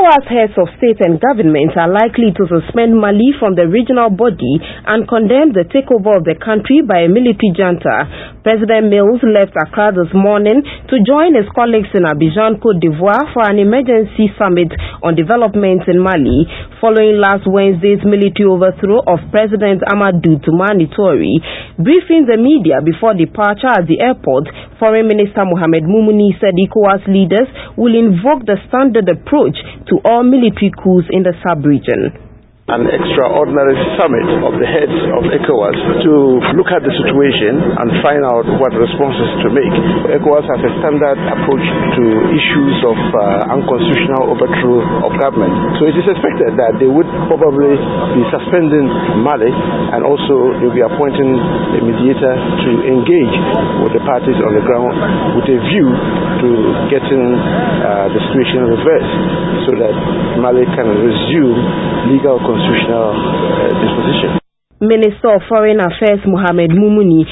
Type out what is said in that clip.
ECOWAS heads of state and government are likely to suspend Mali from the regional body and condemn the takeover of the country by a military junta. President Mills left Accra this morning to join his colleagues in Abidjan, Cote d'Ivoire for an emergency summit on developments in Mali, following last Wednesday's military overthrow of President Amadou Toumani Touré. Briefing the media before departure at the airport, Foreign Minister Mohamed Moumouni said ECOWAS leaders will invoke the standard approach to all military coups in the sub-region. An extraordinary summit of the heads of ECOWAS to look at the situation and find out what responses to make. ECOWAS has a standard approach to issues of unconstitutional overthrow of government. So it is expected that they would probably be suspending Mali, and also they will be appointing a mediator to engage with the parties on the ground with a view to getting the situation reversed so that Mali can resume legal constitutional disposition. Minister of Foreign Affairs Mohamed Moumouni